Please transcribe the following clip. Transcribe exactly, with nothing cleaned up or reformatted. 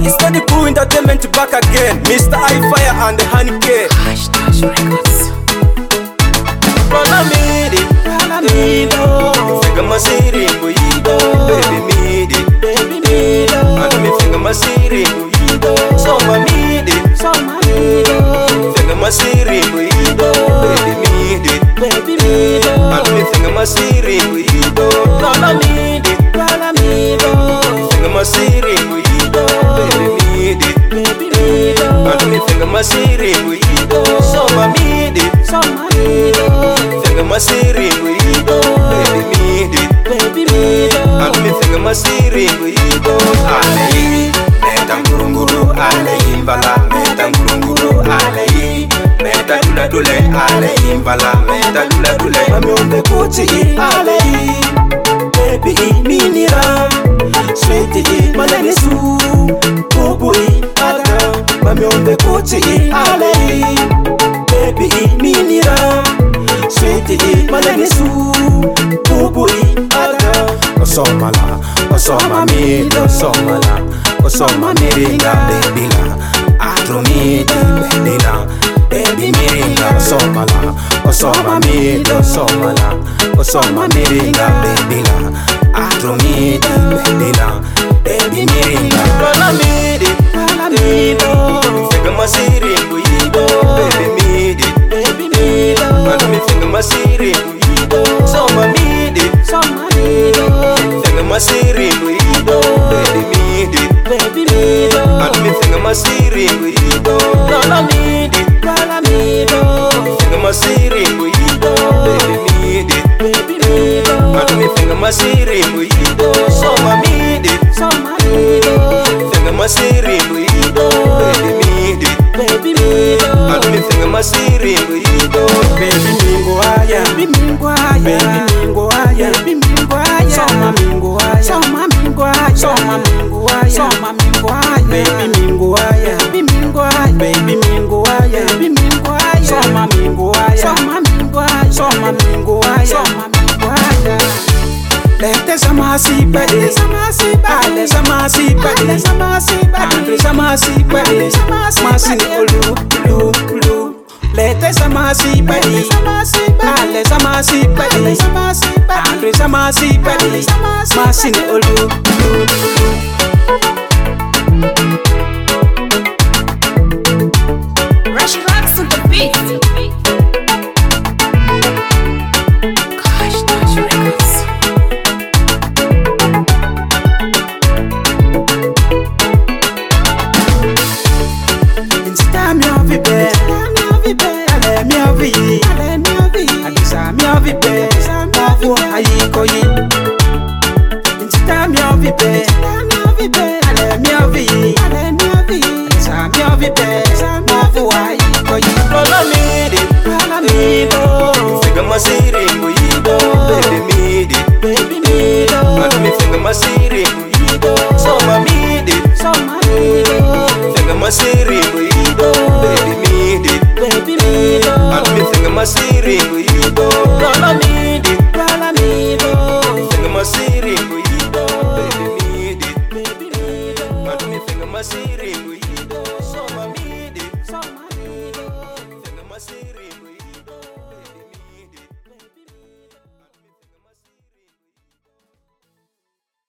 It's the Cool Entertainment back again. Mister iFire and the Honey K. Hashtag Records. Rana midi, rana mido. Finger my city, buido. Baby midi, baby mido. And me finger my city, buido. So my midi, so my mido. Finger my city, buido. Baby midi, baby mido. And me finger my city, buido. Rana midi, rana mido. Finger my city, buido. Baby midi, baby mido. And me finger my city, buido. So my midi, so my mido. Finger my city, buido. Baby midi, baby mido. And me finger my city, buido. Alei, meta ngurunguru, alei mbala, meta ngurunguru, alei. Meta dula dule, alei mbala, meta dula dule. Mami umbe kuti, alei. Baby minira, sweetie maleni su, bubui ada. Mami umbe kuti, alei. Baby minira, sweetie maleni su, bubui ada. Osomala, osoma mi, osomala, osoma miringa baby la, atromidi baby la, baby miringa osomala, osoma mi, osomala, osoma miringa baby la, atromidi baby la, baby miringa. Rana midi, rana mido, finger my city, buido, baby midi, baby mido, and me finger my city, buido, so my midi, so my mido, finger my city, buido, baby midi, baby mido, and me finger my city, buido, rana midi, rana mido, finger my city, buido, baby midi, baby mido, and me finger my city, buido, so my midi, so my mido, finger my city, buido, baby midi, baby mido, and me finger my city, buido, baby mingo aya, baby mingo aya, baby mingo aya, baby mingo aya, so my mingo aya, so my mingo aya, so my mingo aya, so my mingo aya, baby mingo aya, baby mingo aya, baby mingo aya, baby mingo aya, so my mingo aya, so my mingo aya, so my mingo aya, so my mingo aya. Let us amasi badi, let us amasi badi, let us amasi badi, let us amasi badi, let us amasi badi, masi olu olu olu. Let us amasi badi, let us amasi badi, let us amasi badi, let us amasi badi, masi olu olu. Rush rocks on the beat. Hashtag Records. Ayikoyi, insta mi ovipe, ale mi ovi, ale mi ovi, insta mi ovipe.